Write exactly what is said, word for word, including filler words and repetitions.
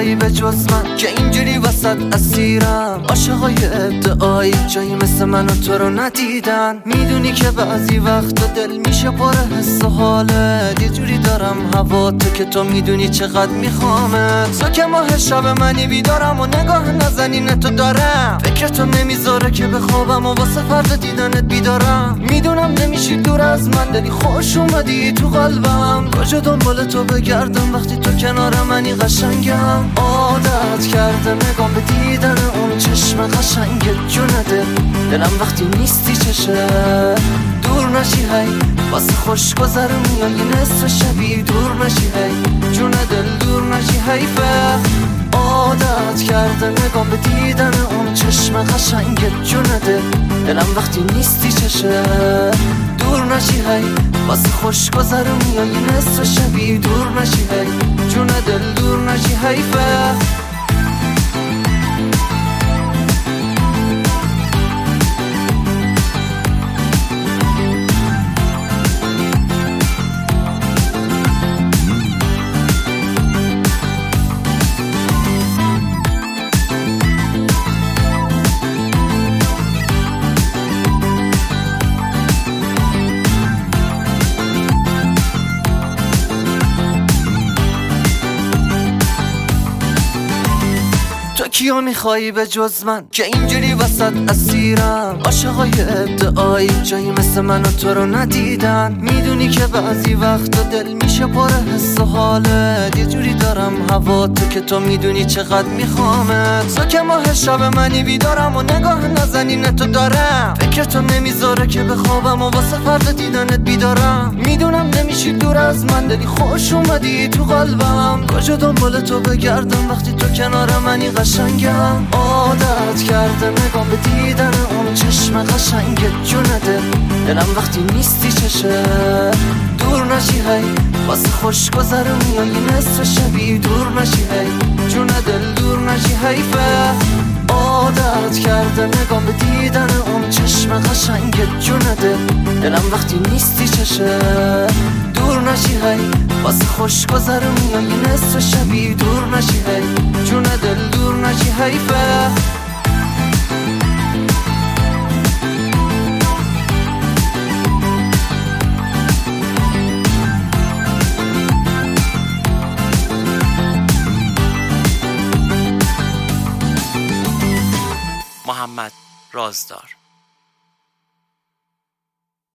میخوایی به جز من که اینجوری وسط اسیرم؟ عاشقای ادعایی جایی مثل من و تو رو ندیدن. میدونی که بعضی وقتا دل میشه پر حس و حالت، یه جوری دارم هوا تو که تو میدونی چقدر میخوامت. تو که ماه شب منی بیدارم و نگاه نزنین تو دارم، فکر تو نمیذاره که بخوابم و واسه فردا دیدنت بیدارم. میدونم نمیشی دور از من، دلی خوش اومدی تو قلبم. کجا دنبال تو بگردم وقتی تو کنار منی قشنگم؟ عادت کرده نگام به دیدن اون چشم قشنگ جونده، دلم وقتی نیستی چشه دور نشی هی واسه خوش گذر میای نصف شبی دور نشی هی جون دل دور نشی حیفه. عادت کرده نگام به دیدن اون چشم قشنگ جونده، دلم وقتی نیستی چشه دور نشی هی واسه خوش گذر میای نصف شبی دور نشی هی جون دل دور نشی حیفه. تو کیو میخوایی به جز من که اینجوری وسط اسیرم؟ عاشقای ادعایی جایی مثل من و تو رو ندیدن. میدونی که بعضی وقتا دل میشه پر حس و حالت، یه جوری دارم هوا تو که تو میدونی چقدر میخوامت. تو که ماه شب منی بیدارم و نگاه نزنین تو دارم، فکر تو نمیذاره که بخوابم و واسه فردا دیدنت بیدارم. میدونم نمیشی دور از من، دلی خوش اومدی تو قلبم. کجا دنبال تو بگردم وقتی تو کنار منی قشنگم؟ عادت کرده نگام به دیدن اون چشم قشنگ جونده، دلم وقتی نیستی چشه دور نشی هی واسه خوش گذر میای نصف شبی دور نشی هی جون دل دور نشی حیفه. عادت کرده نگام به دیدن اون چشم قشنگ جونده، دلم وقتی نیستی چشه دور نشی هی واسه خوش گذر میای نصف شبی دور نشی هی جون دل دور نشی حیفه. محمد رازدار.